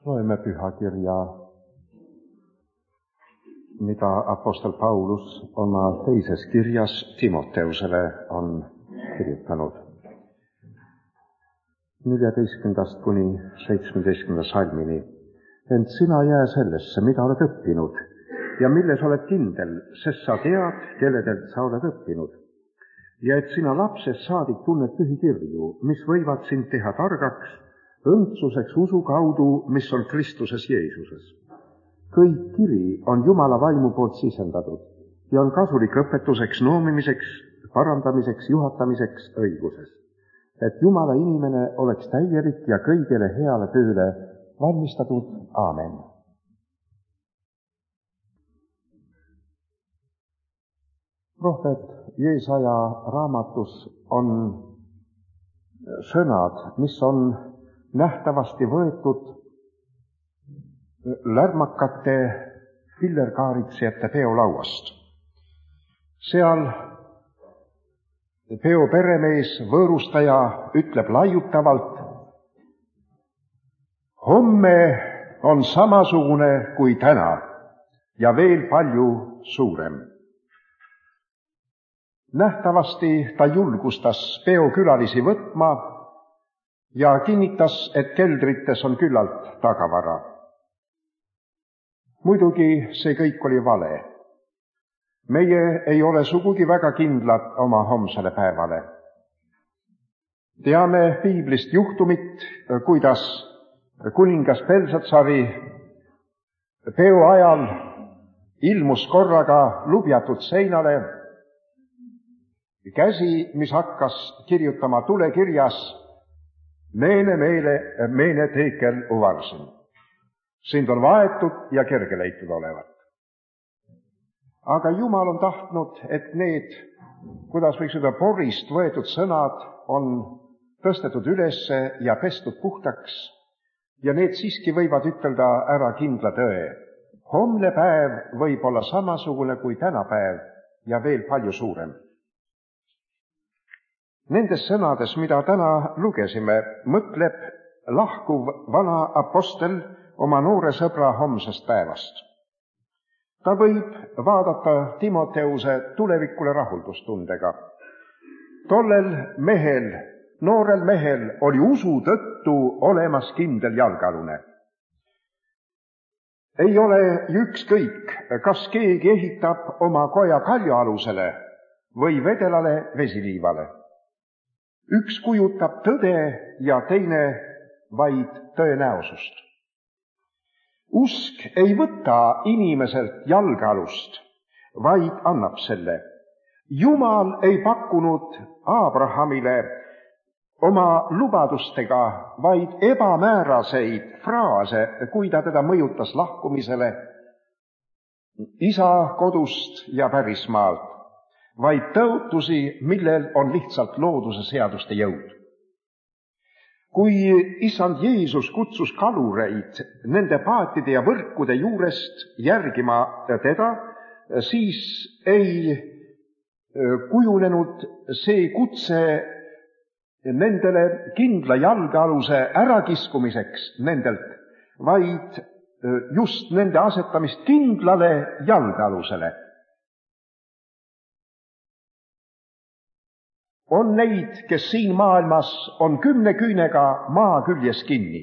Loeme pühakirja, mida apostel Paulus oma teises kirjas Timoteusele on kirjutanud. 14. kuni 17. salmini. Ent sina jää sellesse, mida oled õppinud ja milles oled kindel, sest sa tead, kelledelt sa oled õppinud. Ja et sina lapsest saadik tunned pühikirju, mis võivad sind teha targaks, õndsuseks usu kaudu, mis on Kristuses Jeesuses. Kõik kiri on Jumala vaimu poolt sisendatud ja on kasulik õpetuseks, noomimiseks, parandamiseks, juhatamiseks õiguses, et Jumala inimene oleks täielik ja kõigele heale tööle valmistatud. Aamen. Prohvet Jeesaja raamatus on sõnad, mis on nähtavasti võetud lärmakate pillerkaaritsejate peolauast. Seal peo peremees, võõrustaja ütleb laiutavalt: homme on samasugune kui täna ja veel palju suurem. Nähtavasti ta julgustas peokülalisi võtma ja kinnitas, et keldrites on küllalt tagavara. Muidugi see kõik oli vale. Meie ei ole sugugi väga kindlad oma homsele päevale. Teame piiblist juhtumit, kuidas kuningas Belsatsari peo ajal ilmus korraga lubjatud seinale käsi, mis hakkas kirjutama tulekirjas: meene teekel uvarsin. Sind on vaetud ja kergeleitud olevat. Aga Jumal on tahtnud, et need, kuidas võiks öelda, porist võetud sõnad on tõstetud ülesse ja pestud puhtaks ja need siiski võivad ütelda ära kindla tõe. Homne päev võib olla samasugune kui tänapäev ja veel palju suurem. Nendes sõnades, mida täna lugesime, mõtleb lahkuv vana apostel oma noore sõbra homsest päevast. Ta võib vaadata Timoteuse tulevikule rahuldustundega. Tollel mehel, noorel mehel oli usu tõttu olemas kindel jalgealune. Ei ole ükskõik, kas keegi ehitab oma koja kaljualusele või vedelale vesiliivale. Üks kujutab tõde ja teine vaid tõenäosust. Usk ei võta inimeselt jalgealust, vaid annab selle. Jumal ei pakkunud Abrahamile oma lubadustega vaid ebamääraseid fraase, kui ta teda mõjutas lahkumisele isa kodust ja pärismaalt, vaid tõotusi, millel on lihtsalt looduse seaduste jõud. Kui issand Jeesus kutsus kalureid nende paatide ja võrkude juurest järgima teda, siis ei kujunenud see kutse nendele kindla jalgealuse ärakiskumiseks nendelt, vaid just nende asetamist kindlale jalgealusele. On neid, kes siin maailmas on 10 küünega maa küljes kinni.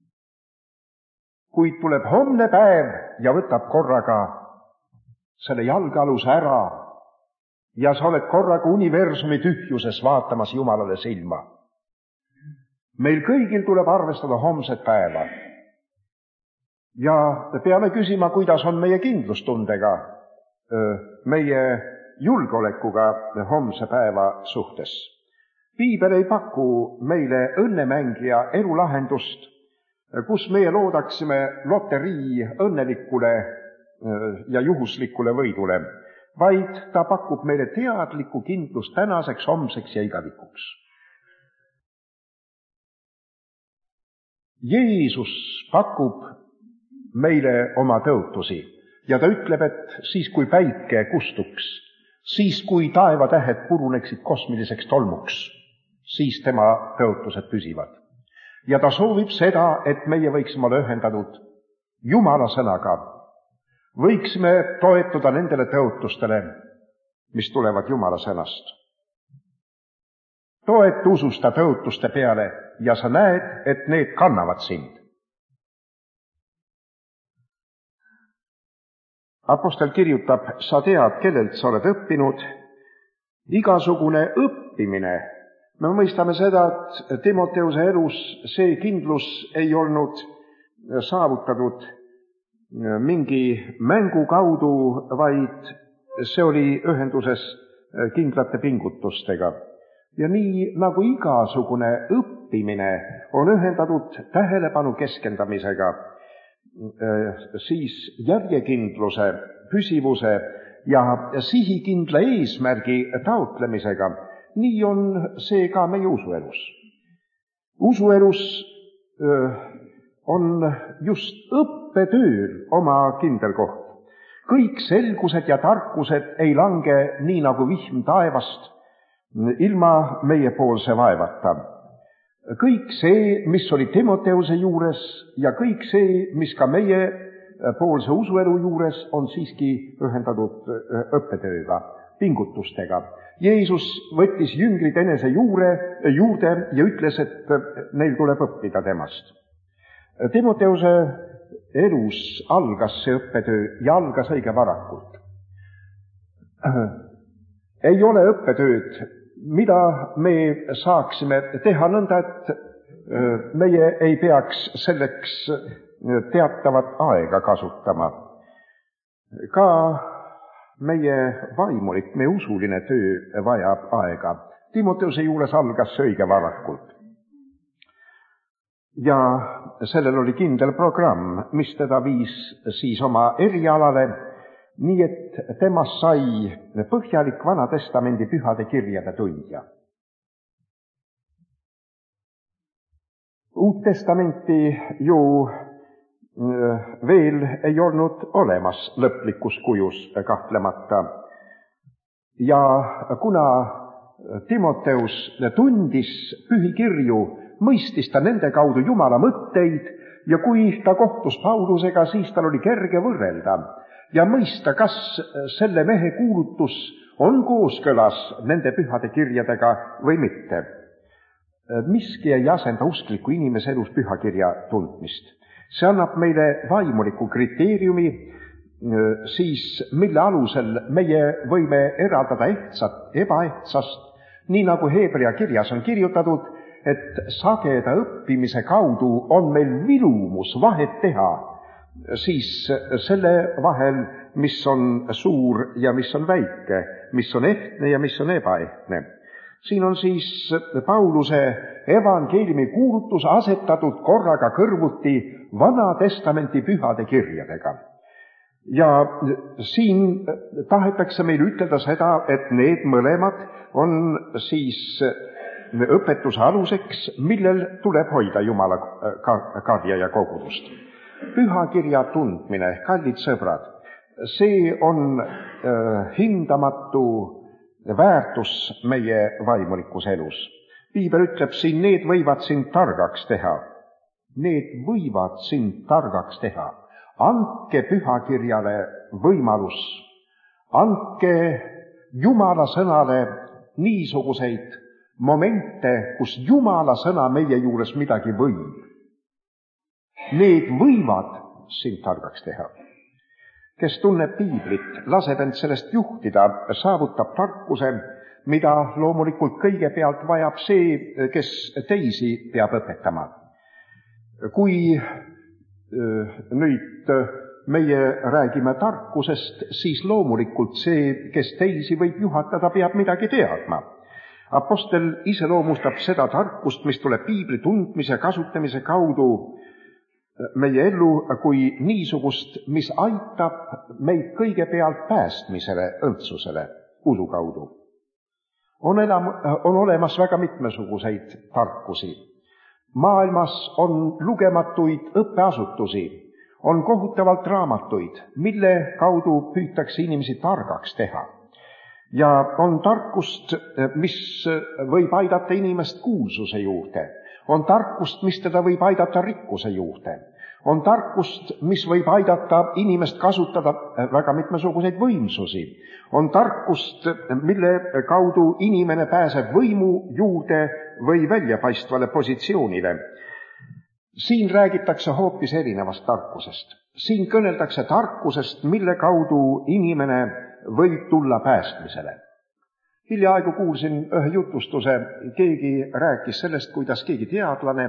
Kuid tuleb homne päev ja võtab korraga selle jalgealuse ära ja sa oled korraga universumi tühjuses vaatamas Jumalale silma. Meil kõigil tuleb arvestada homset päeva. Ja peame küsima, kuidas on meie kindlustundega, meie julgeolekuga homse päeva suhtes. Piibel ei paku meile õnnemängija elulahendust, kus meie loodaksime loterii õnnelikule ja juhuslikule võidule, vaid ta pakub meile teadlikku kindlust tänaseks, homseks ja igavikuks. Jeesus pakub meile oma tõotusi ja ta ütleb, et siis kui päike kustuks, siis kui taevatähed puruneksid kosmiliseks tolmuks, siis tema tõotused püsivad. ja ta soovib seda, et meie võiksime olla ühendatud Jumala sõnaga, võiksime toetuda nendele tõotustele, mis tulevad Jumala sõnast. Toetu ususta tõotuste peale ja sa näed, et need kannavad sind. Apostel kirjutab, sa tead, kellelt sa oled õppinud. Igasugune õppimine. Me mõistame seda, et Timoteuse elus see kindlus ei olnud saavutatud mingi mängu kaudu, vaid see oli ühenduses kindlate pingutustega. Ja nii nagu igasugune õppimine on ühendatud tähelepanu keskendamisega, siis järjekindluse, püsivuse ja sihikindla eesmärgi taotlemisega, nii on see ka meie usuelus. Usuelus on just õppetööl oma kindel koht. Kõik selgused ja tarkused ei lange nii nagu vihm taevast, ilma meiepoolse vaevata. Kõik see, mis oli Timoteuse juures ja kõik see, mis ka meie poolse usuelu juures on siiski ühendatud õppetööga, pingutustega. Jeesus võttis jüngrid enese juurde ja ütles, et neil tuleb õppida temast. Timoteuse elus algas see õppetöö ja algas õige varakult. Ei ole õppetööd, mida me saaksime teha nõnda, et meie ei peaks selleks teatavat aega kasutama. Ka meie vaimulik, meie usuline töö vajab aega. Timoteuse juures algas see õige varakult. Ja sellel oli kindel programm, mis teda viis siis oma erialale, nii et temast sai põhjalik Vana Testamendi pühade kirjade tundja. Uut testamenti ju veel ei olnud olemas lõplikus kujus kahtlemata. Ja kuna Timoteus tundis pühikirju, mõistis ta nende kaudu Jumala mõtteid ja kui ta kohtus Paulusega, siis tal oli kerge võrrelda ja mõista, kas selle mehe kuulutus on kooskõlas nende pühade kirjadega või mitte. Miski ei asenda uskliku inimese elus pühakirja tundmist. See annab meile vaimuliku kriteeriumi, siis mille alusel meie võime eraldada ehtsat ebaehtsast, nii nagu Hebrea kirjas on kirjutatud, et sageda õppimise kaudu on meil vilumus vahet teha siis selle vahel, mis on suur ja mis on väike, mis on ehtne ja mis on ebaehtne. Siin on siis Pauluse evangeeliumi kuulutus asetatud korraga kõrvuti Vana Testamenti pühade kirjadega. Ja siin tahetakse meil ütelda seda, et need mõlemad on siis õpetuse aluseks, millel tuleb hoida Jumala karja ja kogudust. Pühakirja tundmine, kallid sõbrad, see on hindamatu väärtus meie vaimulikus elus. Piibel ütleb siin, need võivad sind targaks teha. Need võivad sind targaks teha. Andke pühakirjale võimalus. Andke Jumala sõnale niisuguseid momente, kus Jumala sõna meie juures midagi võib. Need võivad sind targaks teha. Kes tunneb piiblit, laseb end sellest juhtida, saavutab tarkuse, mida loomulikult kõigepealt vajab see, kes teisi peab õpetama. Kui nüüd meie räägime tarkusest, siis loomulikult see, kes teisi võib juhatada, peab midagi teadma. Apostel iseloomustab seda tarkust, mis tuleb piibli tundmise ja kasutamise kaudu meie ellu kui niisugust, mis aitab meid kõigepealt päästmisele, õndsusele, usu kaudu. On olemas väga mitmesuguseid tarkusi. Maailmas on lugematuid õppeasutusi, on kohutavalt raamatuid, mille kaudu püütakse inimesi targaks teha. Ja on tarkust, mis võib aidata inimest kuulsuse juurde. On tarkust, mis teda võib aidata rikkuse juurde. On tarkust, mis võib aidata inimest kasutada väga mitmesuguseid võimsusi. On tarkust, mille kaudu inimene pääseb võimu juurde või väljapaistvale positsioonile. Siin räägitakse hoopis erinevast tarkusest. Siin kõneldakse tarkusest, mille kaudu inimene võib tulla päästmisele. Hiljaaegu kuulsin ühe jutustuse, keegi rääkis sellest, kuidas keegi teadlane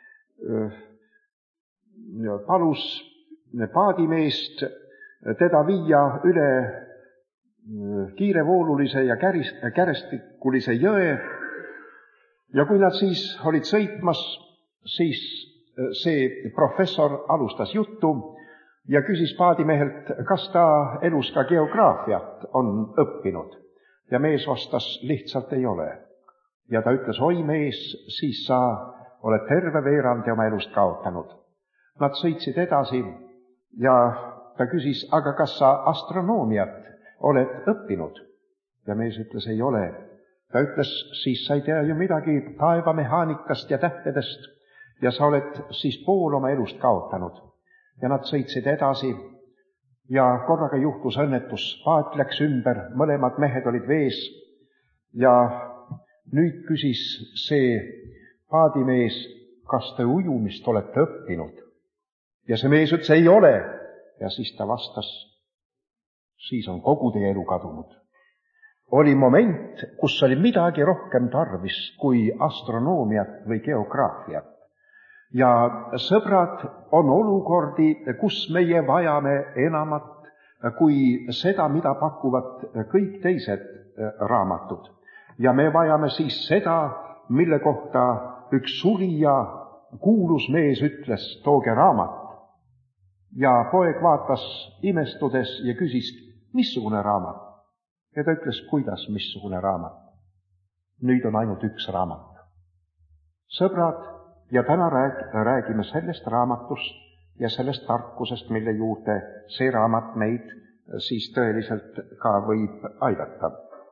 palus paadimeest teda viia üle kiirevoolulise ja kärestikulise jõe ja kui nad siis olid sõitmas, siis see professor alustas juttu ja küsis paadimehelt, kas ta elus ka geograafiat on õppinud. Ja mees vastas, lihtsalt ei ole. Ja ta ütles, oi mees, siis sa oled terve veerandi oma elust kaotanud. Nad sõitsid edasi ja ta küsis, aga kas sa astronoomiat oled õppinud? Ja mees ütles, ei ole. Ta ütles, siis sa ei tea ju midagi taevamehaanikast ja tähtedest ja sa oled siis pool oma elust kaotanud. Ja nad sõitsid edasi ja korraga juhtus õnnetus, paat läks ümber, mõlemad mehed olid vees ja nüüd küsis see paadimees, kas te ujumist olete õppinud? Ja see mees ütles, ei ole. Ja siis ta vastas, siis on kogu teie elu kadunud. Oli moment, kus oli midagi rohkem tarvis kui astronoomiat või geograafiat. Ja sõbrad, on olukordi, kus meie vajame enamat kui seda, mida pakuvad kõik teised raamatud. Ja me vajame siis seda, mille kohta üks surija kuulus mees ütles, tooge raamat. Ja poeg vaatas imestudes ja küsis, missugune raamat? Ja ta ütles, kuidas missugune raamat? Nüüd on ainult üks raamat. Sõbrad, ja täna räägime sellest raamatust ja sellest tarkusest, mille juurde see raamat meid siis tõeliselt ka võib aidata.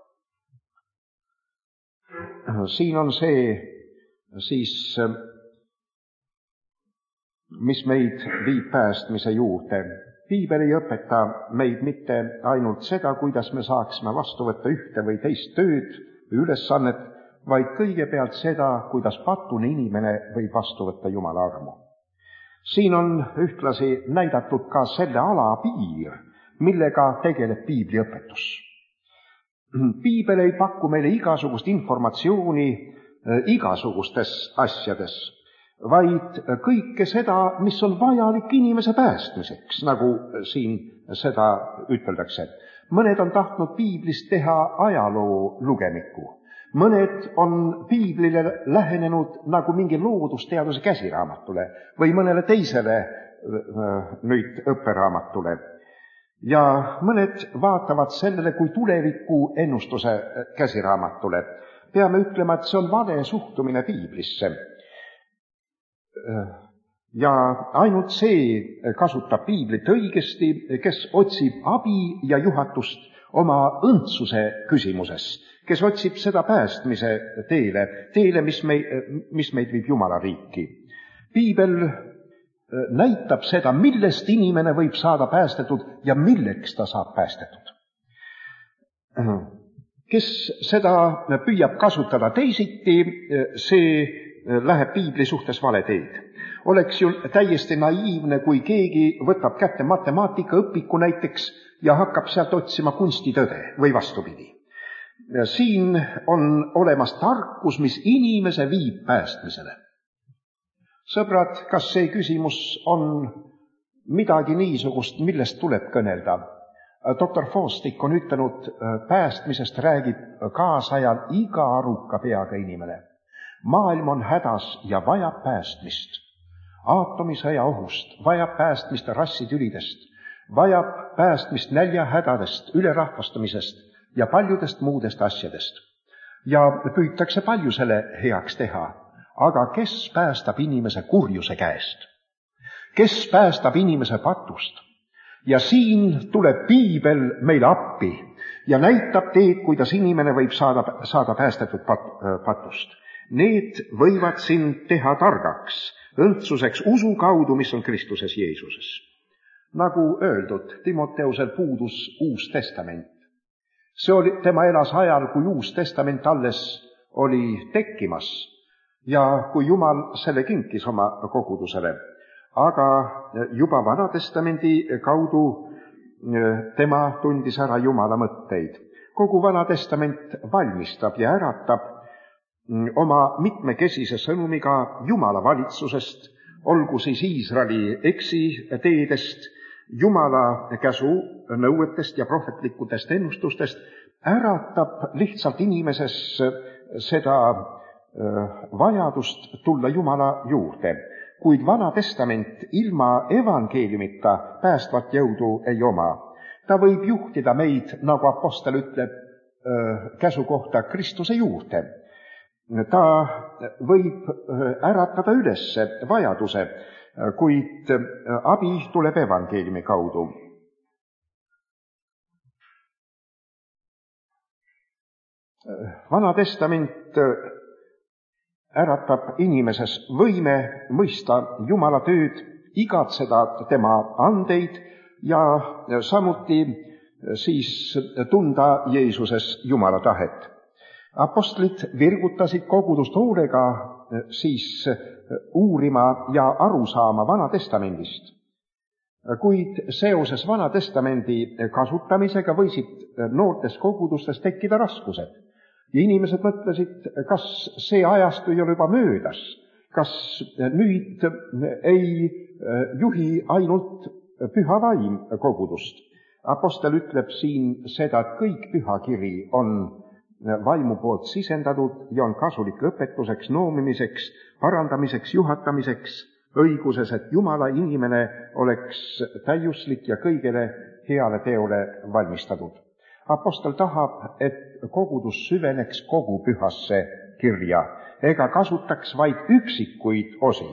Siin on see siis, mis meid viib päästmise juurde. Piibel ei õpeta meid mitte ainult seda, kuidas me saaksime vastu võtta ühte või teist tööd või ülesannet, vaid kõigepealt seda, kuidas patune inimene võib vastu võtta Jumala armu. Siin on ühtlasi näidatud ka selle ala piir, millega tegeleb piibli õpetus. Piibel ei paku meile igasugust informatsiooni igasugustes asjades, vaid kõike seda, mis on vajalik inimese päästmiseks, nagu siin seda üteldakse. Mõned on tahtnud piiblist teha ajaloo lugemiku. Mõned on piiblile lähenenud nagu mingi loodusteaduse käsiraamatule või mõnele teisele nüüd õpperaamatule. Ja mõned vaatavad sellele kui tuleviku ennustuse käsiraamatule. Peame ütlema, et see on vale suhtumine piiblisse. Ja ainult see kasutab piiblit õigesti, kes otsib abi ja juhatust oma õndsuse küsimuses, kes otsib seda päästmise teele, mis meid viib Jumala riiki. Piibel näitab seda, millest inimene võib saada päästetud ja milleks ta saab päästetud. Kes seda püüab kasutada teisiti, see läheb piibli suhtes vale teed. Oleks ju täiesti naiivne, kui keegi võtab kätte matemaatikaõpiku näiteks ja hakkab sealt otsima kunstitõde või vastupidi. Siin on olemas tarkus, mis inimese viib päästmisele. Sõbrad, kas see küsimus on midagi niisugust, millest tuleb kõnelda? Doktor Fostik on ütelnud, päästmisest räägib kaasajal iga aruka peaga inimene. Maailm on hädas ja vajab päästmist. Aatomisõja ohust, vajab päästmist rassitülidest, vajab päästmist näljahädadest, ülerahvastamisest ja paljudest muudest asjadest. Ja püütakse palju selle heaks teha. Aga kes päästab inimese kurjuse käest? Kes päästab inimese patust? Ja siin tuleb piibel meile appi ja näitab teed, kuidas inimene võib saada päästetud patust. Need võivad sind teha targaks, õndsuseks usu kaudu, mis on Kristuses Jeesuses. Nagu öeldud, Timoteusel puudus Uus Testament. Tema elas ajal, kui Uus Testament alles oli tekkimas ja kui Jumal selle kinkis oma kogudusele. Aga juba Vana Testamendi kaudu tema tundis ära Jumala mõtteid. Kogu Vana Testament valmistab ja äratab oma mitmekesise sõnumiga Jumala valitsusest, olgu siis Iisraeli eksiteedest, Jumala käsu nõuetest ja prohvetlikudest ennustustest, äratab lihtsalt inimeses seda vajadust tulla Jumala juurde. Kuid Vana Testament ilma evangeeliumita päästvat jõudu ei oma. Ta võib juhtida meid, nagu apostel ütleb, käsu kohta Kristuse juurde. Ta võib äratada üles vajaduse, kuid abi tuleb evangeeliumi kaudu. Vana Testament äratab inimeses võime mõista Jumala tööd, igatseda tema andeid ja samuti siis tunda Jeesuses Jumala tahet. Apostlid virgutasid kogudust hoolega siis uurima ja aru saama Vana Testamendist. Kuid seoses Vana Testamendi kasutamisega võisid noortes kogudustes tekkida raskused. Ja inimesed mõtlesid, kas see ajastu ei ole juba möödas, kas nüüd ei juhi ainult püha vaim kogudust. Apostel ütleb siin seda, et kõik pühakiri on vaimu poolt sisendatud ja on kasulik õpetuseks, noomimiseks, parandamiseks, juhatamiseks, õiguses, et Jumala inimene oleks täiuslik ja kõigele heale teole valmistatud. Apostel tahab, et kogudus süveneks kogu pühasse kirja ega kasutaks vaid üksikuid osi.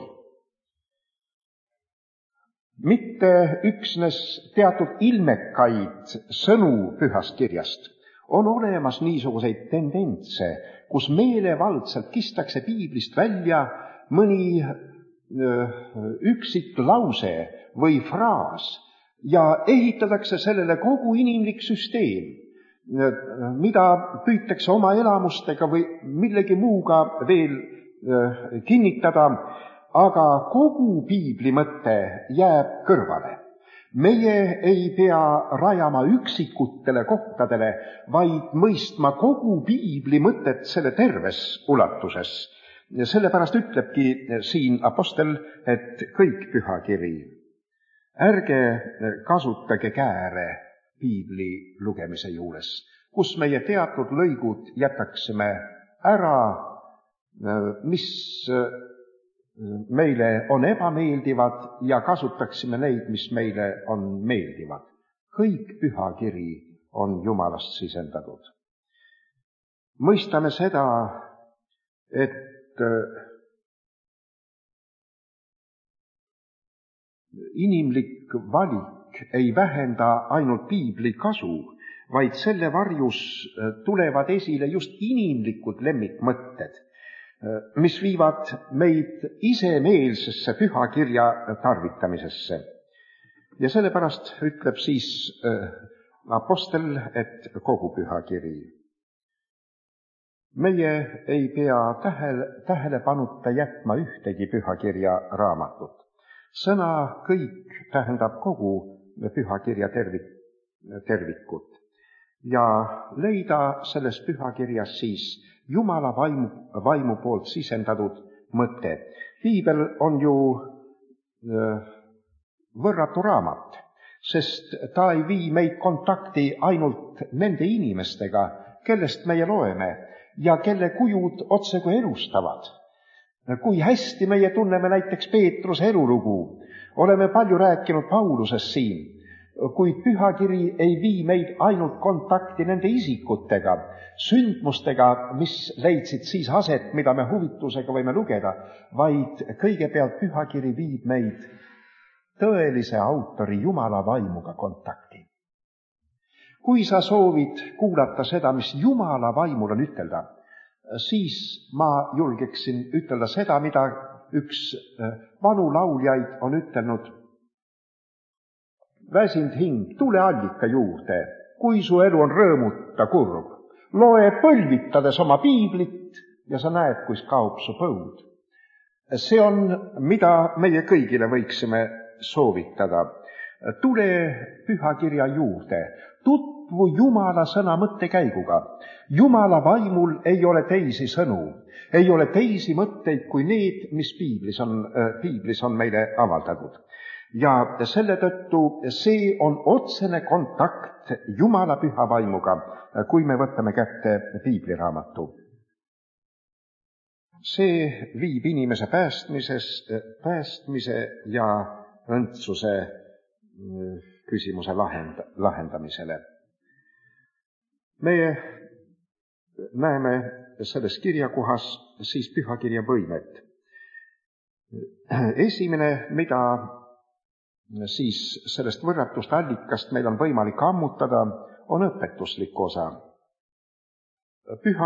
Mitte üksnes teatud ilmekaid sõnu pühast kirjast. On olemas niisuguseid tendentse, kus meelevaldselt kistakse piiblist välja mõni üksik lause või fraas ja ehitatakse sellele kogu inimlik süsteem, mida püütakse oma elamustega või millegi muuga veel kinnitada, aga kogu piibli mõte jääb kõrvale. Meie ei pea rajama üksikutele kohtadele, vaid mõistma kogu piibli mõtet selle terves ulatuses. Sellepärast ütlebki siin apostel, et kõik pühakiri. Ärge kasutage kääre piibli lugemise juures, kus meie teatud lõigud jätaksime ära, mis meile on ebameeldivad ja kasutaksime neid, mis meile on meeldivad. Kõik pühakiri on Jumalast sisendatud. Mõistame seda, et inimlik valik ei vähenda ainult piibli kasu, vaid selle varjus tulevad esile just inimlikud lemmikmõtted, mis viivad meid isemeelsesse pühakirja tarvitamisesse. Ja sellepärast ütleb siis apostel, et kogu pühakiri. Meie ei pea tähelepanuta jätma ühtegi pühakirja raamatut. Sõna kõik tähendab kogu pühakirja tervikut. Ja leida selles pühakirjas siis Jumala vaimu poolt sisendatud mõte. Piibel on ju võrratu raamat, sest ta ei vii meid kontakti ainult nende inimestega, kellest meie loeme ja kelle kujud otsekui elustavad. Kui hästi meie tunneme näiteks Peetruse elulugu, oleme palju rääkinud Paulusest siin, kuid pühakiri ei vii meid ainult kontakti nende isikutega, sündmustega, mis leidsid siis aset, mida me huvitusega võime lugeda, vaid kõigepealt pühakiri viib meid tõelise autori Jumala vaimuga kontakti. Kui sa soovid kuulata seda, mis Jumala vaimul on ütelda, siis ma julgeksin ütelda seda, mida üks vanu lauljaid on ütelnud. Väsinud hing, tule allika juurde, kui su elu on rõõmuta kurb. Loe põlvitades oma piiblit ja sa näed, kus kaob su põud. See on, mida meie kõigile võiksime soovitada. Tule pühakirja juurde, tutvu Jumala sõna mõttekäiguga. Jumala vaimul ei ole teisi sõnu, ei ole teisi mõtteid kui need, mis piiblis on meile avaldatud. Ja selle tõttu see on otsene kontakt Jumala püha vaimuga, kui me võtame kätte piibliraamatu. See viib inimese päästmise ja õndsuse küsimuse lahendamisele. Me näeme selles kirjakohas siis pühakirja võimet. Esimene, mida siis sellest võrratust allikast meil on võimalik ammutada, on õpetuslik osa. Püha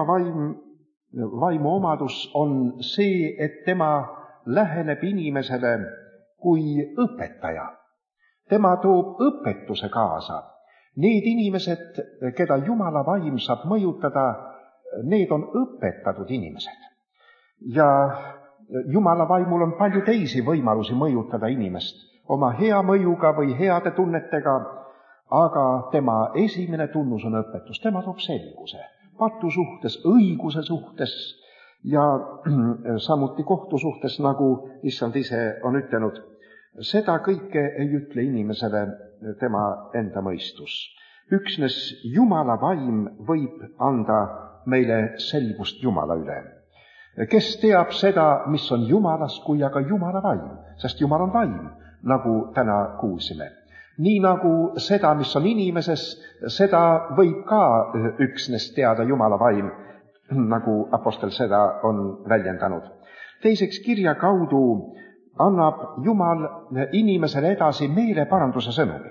vaimu omadus on see, et tema läheneb inimesele kui õpetaja. Tema toob õpetuse kaasa. Need inimesed, keda Jumala vaim saab mõjutada, need on õpetatud inimesed. Ja Jumala vaimul on palju teisi võimalusi mõjutada inimest oma hea mõjuga või heade tunnetega, aga tema esimene tunnus on õpetus. Tema toob selguse patu suhtes, õiguse suhtes ja samuti kohtu suhtes, nagu issand ise on ütelnud. Seda kõike ei ütle inimesele tema enda mõistus. Üksnes Jumala vaim võib anda meile selgust Jumala üle. Kes teab seda, mis on Jumalas, kui aga Jumala vaim, sest Jumal on vaim, nagu täna kuulsime. Nii nagu seda, mis on inimeses, seda võib ka üksnes teada Jumala vaim, nagu apostel seda on väljendanud. Teiseks, kirja kaudu annab Jumal inimesele edasi meeleparanduse sõnumi.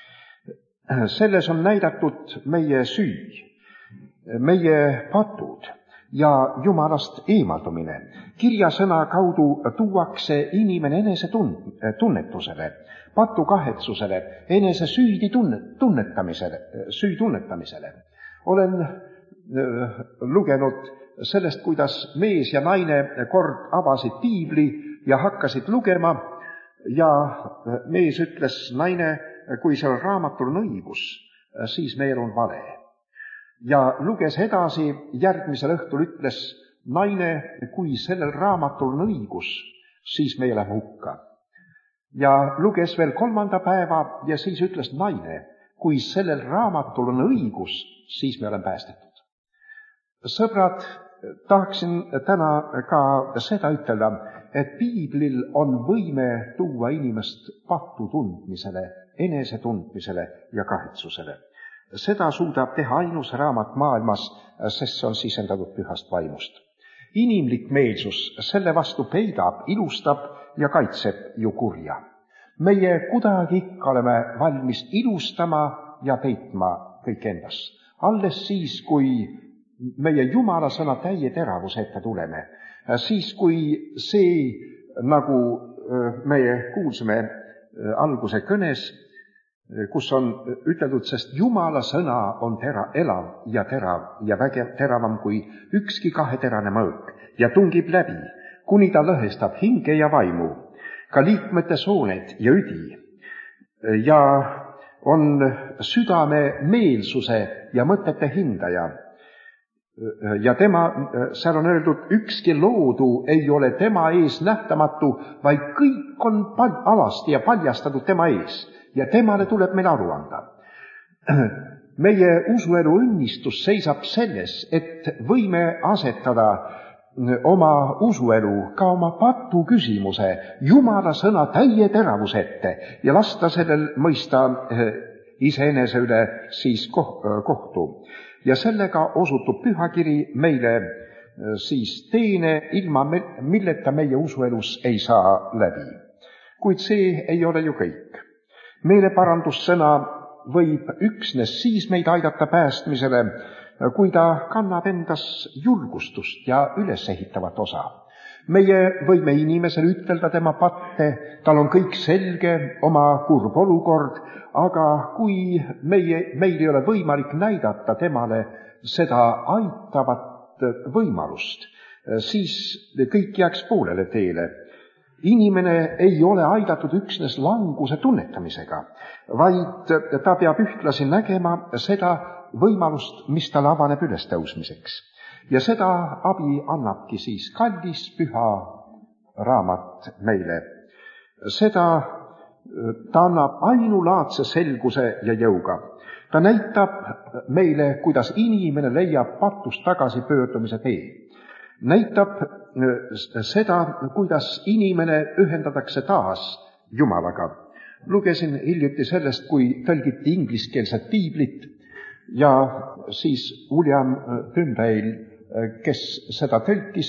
Selles on näidatud meie süü, meie patud ja Jumalast eemaldumine. Kirjasõna kaudu tuuakse inimene enese tunnetusele, patu kahetsusele, enese süü tunnetamisele. Olen lugenud sellest, kuidas mees ja naine kord avasid piibli ja hakkasid lugema ja mees ütles, naine, kui sellel raamatul on õigus, siis meil on vale. Ja luges edasi, järgmisel õhtul ütles, naine, kui sellel raamatul on õigus, siis me läheme hukka. Ja luges veel 3. päeva ja siis ütles naine, kui sellel raamatul on õigus, siis me oleme päästetud. Sõbrad, tahaksin täna ka seda ütelda, et piiblil on võime tuua inimest patu tundmisele, enese tundmisele ja kahetsusele. Seda suudab teha ainus raamat maailmas, sest see on sisendatud pühast vaimust. Inimlik meelsus selle vastu peidab, ilustab ja kaitseb ju kurja. Meie kuidagi ikka oleme valmis ilustama ja peitma kõik endast. Alles siis, kui meie Jumala sõna täie teravuse ette tuleme, siis kui see, nagu meie kuulsime alguse kõnes, kus on üteldud, sest Jumala sõna on elav ja teravam kui ükski kaheterane mõõk ja tungib läbi, kuni ta lõhestab hinge ja vaimu, ka liikmete sooned ja üdi ja on südame meelsuse ja mõtete hindaja. Ja tema, seal on öeldud, ükski loodu ei ole tema ees nähtamatu, vaid kõik on alasti ja paljastatud tema ees ja temale tuleb meil aru anda. Meie usuelu õnnistus seisab selles, et võime asetada oma usuelu, ka oma patu küsimuse Jumala sõna täie teravuse ette ja lasta sellel mõista iseenese üle siis kohtu. Ja sellega osutub pühakiri meile siis teene, ilma milleta meie usuelus ei saa läbi. Kuid see ei ole ju kõik. Meeleparandussõna võib üksnes siis meid aidata päästmisele, kui ta kannab endas julgustust ja ülesehitavat osa. Meie võime inimesele ütelda tema patte, tal on kõik selge, oma kurb olukord, aga kui meil ei ole võimalik näidata temale seda aitavat võimalust, siis kõik jääks poolele teele. Inimene ei ole aidatud üksnes languse tunnetamisega, vaid ta peab ühtlasi nägema seda võimalust, mis tal avaneb ülestõusmiseks. Ja seda abi annabki siis kallis püha raamat meile. Seda ta annab ainulaadse selguse ja jõuga. Ta näitab meile, kuidas inimene leiab patust tagasipöördumise tee. Näitab seda, kuidas inimene ühendatakse taas Jumalaga. Lugesin hiljuti sellest, kui tõlgiti ingliskeelset piiblit ja siis William Tyndale, kes seda tõlkis,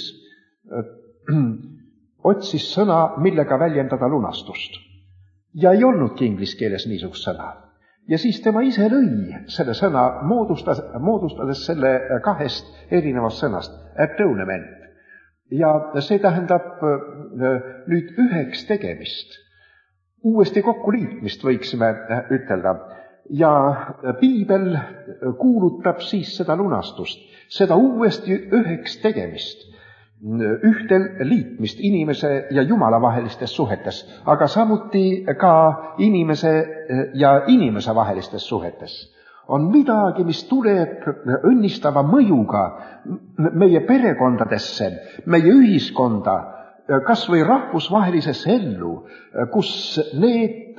otsis sõna, millega väljendada lunastust. Ja ei olnudki inglise keeles niisugust sõna. Ja siis tema ise lõi selle sõna, moodustades selle kahest erinevast sõnast, atonement. Ja see tähendab nüüd üheks tegemist, uuesti kokkuliitmist võiksime ütelda. Ja piibel kuulutab siis seda lunastust, seda uuesti üheks tegemist, ühte liitmist inimese ja Jumala vahelistes suhetes, aga samuti ka inimese ja inimese vahelistes suhetes. On midagi, mis tuleb õnnistava mõjuga meie perekondadesse, meie ühiskonda, kas või rahvusvahelisesse ellu, kus need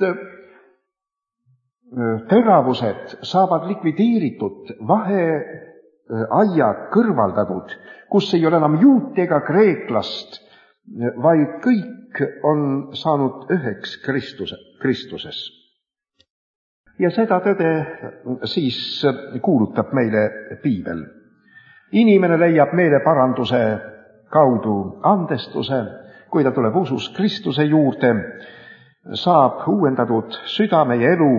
teravused saavad likvideeritud, vaheaiad kõrvaldatud, kus ei ole enam juuti ega kreeklast, vaid kõik on saanud üheks Kristuses. Ja seda tõde siis kuulutab meile piibel. Inimene leiab meeleparanduse kaudu andestuse, kui ta tuleb usus Kristuse juurde, saab uuendatud südame ja elu.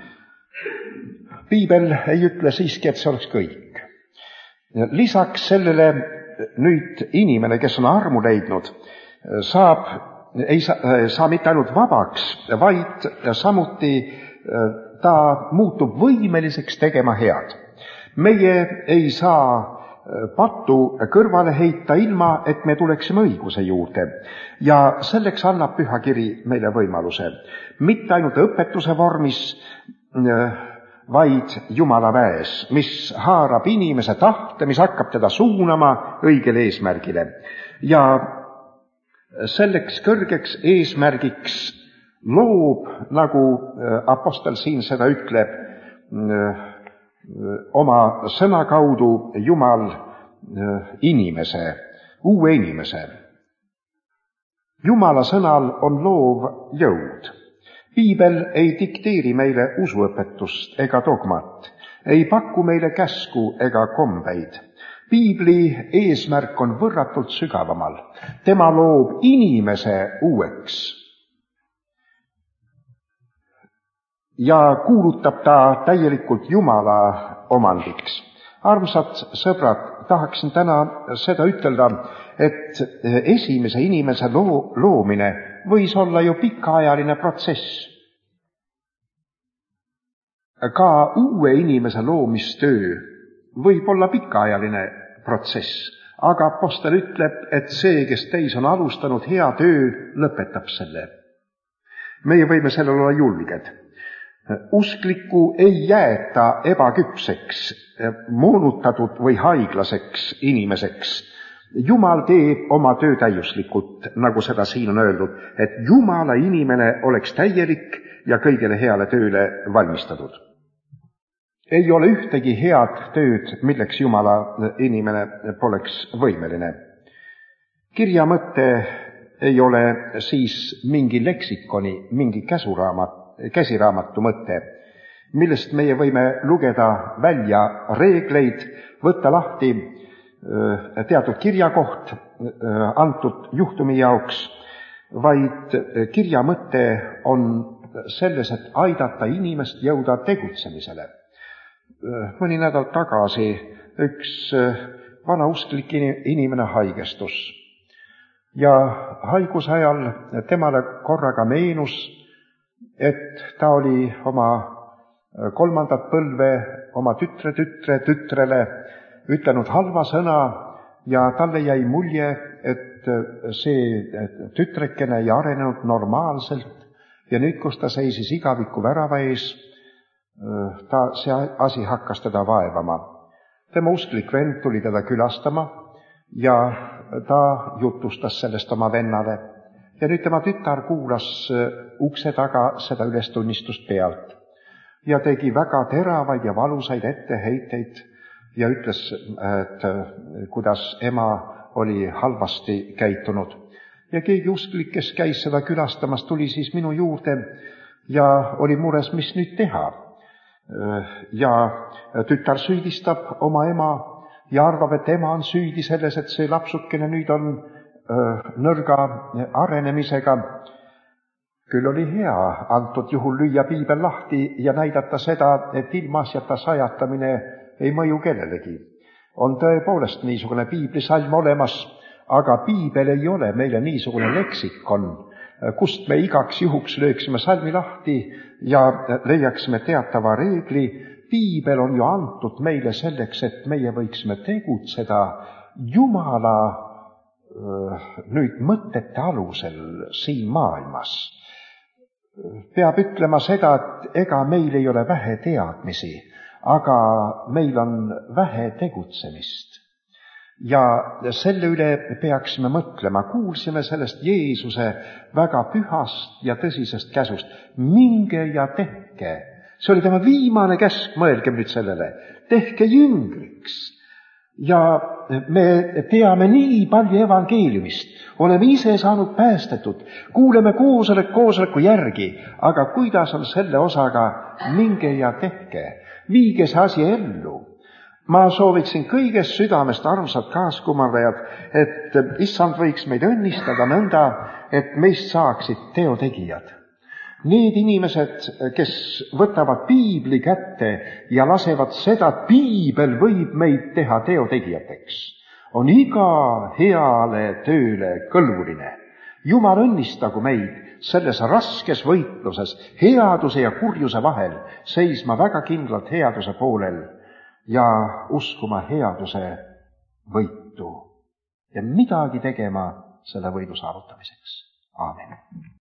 Piibel ei ütle siiski, et see oleks kõik. Lisaks sellele nüüd inimene, kes on armu leidnud, ei saa mitte ainult vabaks, vaid samuti ta muutub võimeliseks tegema head. Meie ei saa pattu kõrvale heita ilma, et me tuleksime õiguse juurde. Ja selleks annab pühakiri meile võimaluse. Mitte ainult õpetuse vormis, vaid Jumala väes, mis haarab inimese tahte, mis hakkab teda suunama õigele eesmärgile. Ja selleks kõrgeks eesmärgiks loob, nagu apostel siin seda ütleb, oma sõna kaudu Jumal inimese, uue inimese. Jumala sõnal on loov jõud. Piibel ei dikteeri meile usuõpetust ega dogmat, ei paku meile käsku ega kombeid. Piibli eesmärk on võrratult sügavamal. Tema loob inimese uueks ja kuulutab ta täielikult Jumala omandiks. Armsad sõbrad, tahaksin täna seda ütelda, et esimese inimese loomine võis olla ju pikaajaline protsess. Ka uue inimese loomistöö võib olla pikaajaline protsess, aga apostel ütleb, et see, kes teis on alustanud hea töö, lõpetab selle. Meie võime sellel olla julged. Usklikku ei jäeta ebaküpseks, moonutatud või haiglaseks inimeseks. Jumal teeb oma töö täiuslikult, nagu seda siin on öeldud, et Jumala inimene oleks täielik ja kõigele heale tööle valmistatud. Ei ole ühtegi head tööd, milleks Jumala inimene poleks võimeline. Kirja mõte ei ole siis mingi leksikoni, mingi käsiraamatu mõte, millest meie võime lugeda välja reegleid, võtta lahti teatud kirjakoht antud juhtumi jaoks, vaid kirja mõte on selles, et aidata inimest jõuda tegutsemisele. Mõni nädal tagasi üks vanausklik inimene haigestus. Ja haiguse ajal temale korraga meenus, et ta oli oma 3. põlve oma tütrele ütelnud halva sõna ja talle jäi mulje, et see tütrekene ei arenenud normaalselt ja nüüd, kus ta seisis igaviku värava ees, see asi hakkas teda vaevama. Tema usklik vend tuli teda külastama ja ta jutustas sellest oma vennale. Ja nüüd tema tütar kuulas ukse taga seda ülestunnistust pealt ja tegi väga teravaid ja valusaid etteheiteid ja ütles, et kuidas ema oli halvasti käitunud. Ja keegi usklik, kes käis seda külastamas, tuli siis minu juurde ja oli mures, mis nüüd teha. Ja tütar süüdistab oma ema ja arvab, et ema on süüdi selles, et see lapsukene nüüd on nõrga arenemisega. Küll oli hea antud juhul lüüa piibel lahti ja näidata seda, et ilmaasjata sajatamine ei mõju kellelegi. On tõepoolest niisugune piiblisalm olemas, aga piibel ei ole meile niisugune leksikon, kust me igaks juhuks lööksime salmi lahti ja leiaksime teatava reegli. Piibel on ju antud meile selleks, et meie võiksime tegutseda Jumala nüüd mõtete alusel siin maailmas. Peab ütlema seda, et ega meil ei ole vähe teadmisi, aga meil on vähe tegutsemist. Ja selle üle peaksime mõtlema. Kuulsime sellest Jeesuse väga pühast ja tõsisest käsust. Minge ja tehke. See oli tema viimane käsk, mõelgem nüüd sellele. Tehke jüngriks. Ja me teame nii palju evangeeliumist. Oleme ise saanud päästetud. Kuuleme koosoleku järgi. Aga kuidas on selle osaga? Minge ja tehke. Viige see asi ellu. Ma sooviksin kõigest südamest, armsad kaaskummardajad, et issand võiks meid õnnistada nõnda, et meist saaksid teotegijad. Need inimesed, kes võtavad piibli kätte ja lasevad seda, et piibel võib meid teha teotegijateks, on iga heale tööle kõlbuline. Jumal õnnistagu meid selles raskes võitluses headuse ja kurjuse vahel seisma väga kindlalt headuse poolel ja uskuma headuse võitu ja midagi tegema selle võidu saavutamiseks. Aamen.